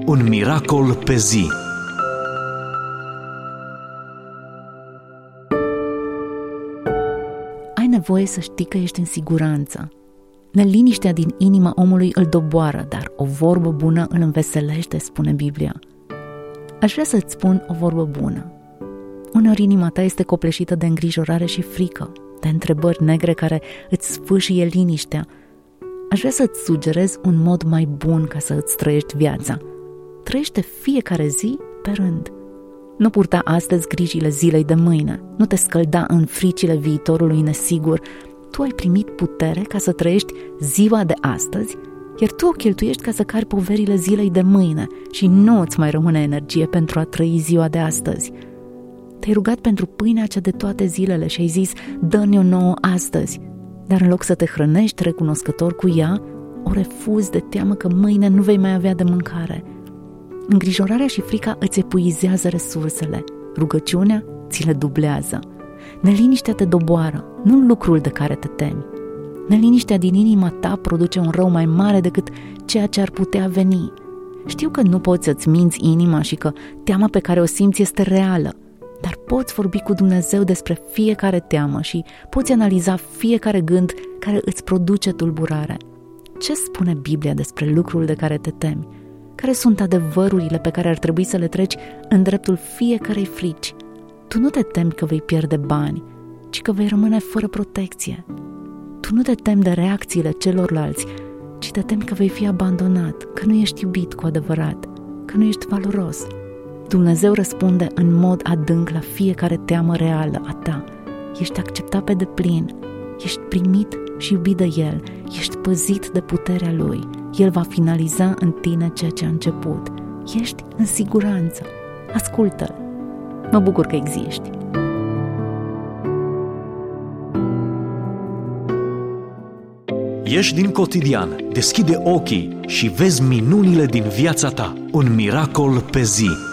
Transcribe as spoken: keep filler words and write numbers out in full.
Un miracol pe zi. Ai nevoie să știi că ești în siguranță. Neliniștea din inima omului îl doboară, dar o vorbă bună îl înveselește, spune Biblia. Aș vrea să-ți spun o vorbă bună. Uneori inima ta este copleșită de îngrijorare și frică, de întrebări negre care îți sfâșie liniștea. Aș vrea să-ți sugerez un mod mai bun ca să îți trăiești viața. Trăiește fiecare zi pe rând. Nu purta astăzi grijile zilei de mâine. Nu te scălda în fricile viitorului nesigur. Tu ai primit putere ca să trăiești ziua de astăzi, iar tu o cheltuiești ca să cari poverile zilei de mâine și nu îți mai rămâne energie pentru a trăi ziua de astăzi. Te-ai rugat pentru pâinea cea de toate zilele și ai zis, dă-ne-o nouă astăzi, dar în loc să te hrănești recunoscător cu ea, o refuzi de teamă că mâine nu vei mai avea de mâncare. Îngrijorarea și frica îți epuizează resursele, rugăciunea ți le dublează. Neliniștea te doboară, nu lucrul de care te temi. Neliniștea din inima ta produce un rău mai mare decât ceea ce ar putea veni. Știu că nu poți să-ți minți inima și că teama pe care o simți este reală, dar poți vorbi cu Dumnezeu despre fiecare teamă și poți analiza fiecare gând care îți produce tulburare. Ce spune Biblia despre lucrul de care te temi? Care sunt adevărurile pe care ar trebui să le treci în dreptul fiecărei frici? Tu nu te temi că vei pierde bani, ci că vei rămâne fără protecție. Tu nu te temi de reacțiile celorlalți, ci te temi că vei fi abandonat, că nu ești iubit cu adevărat, că nu ești valoros. Dumnezeu răspunde în mod adânc la fiecare teamă reală a ta. Ești acceptat pe deplin, ești primit și iubit de El, ești păzit de puterea Lui. El va finaliza în tine ceea ce a început. Ești în siguranță. Ascultă-L. Mă bucur că existi. Ieși din cotidian, deschide ochii și vezi minunile din viața ta. Un miracol pe zi.